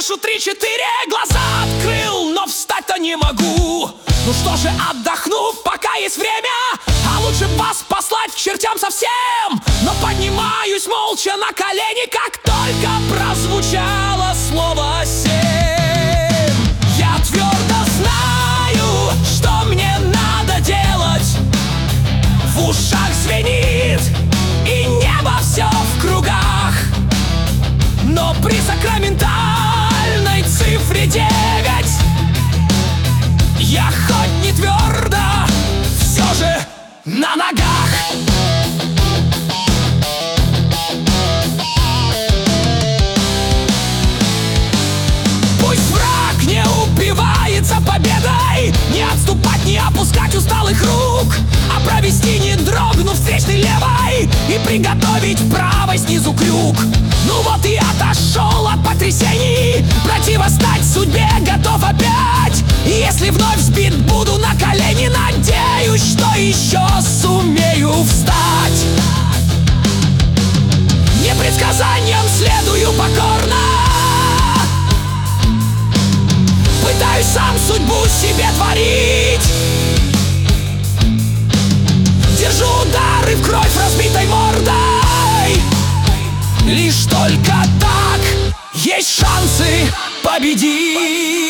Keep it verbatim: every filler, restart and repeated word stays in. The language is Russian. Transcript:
слышу три-четыре, глаза открыл, но встать-то не могу. Ну что же, отдохну, пока есть время, а лучше вас послать к чертям совсем. Но поднимаюсь молча на колени, как только прозвучало слово семь. Я твердо знаю, что мне надо делать. В ушах звенит, и небо все в кругах. Но при сакраментальной цифре девять я хоть не твердо, все же на ногах. Пусть враг не упивается победой, не отступать, не опускать усталых рук, а провести, не дрогнув, встречной левой и приготовить правой снизу крюк. Ну вот и отошел от потрясений, противостать судьбе готов опять. И если вновь сбит буду на колени, надеюсь, что еще сумею встать. Не предсказаниям следую покорно, пытаюсь сам судьбу себе творить. Держу удары в кровь разбитой мордой. Лишь только так есть шансы победить.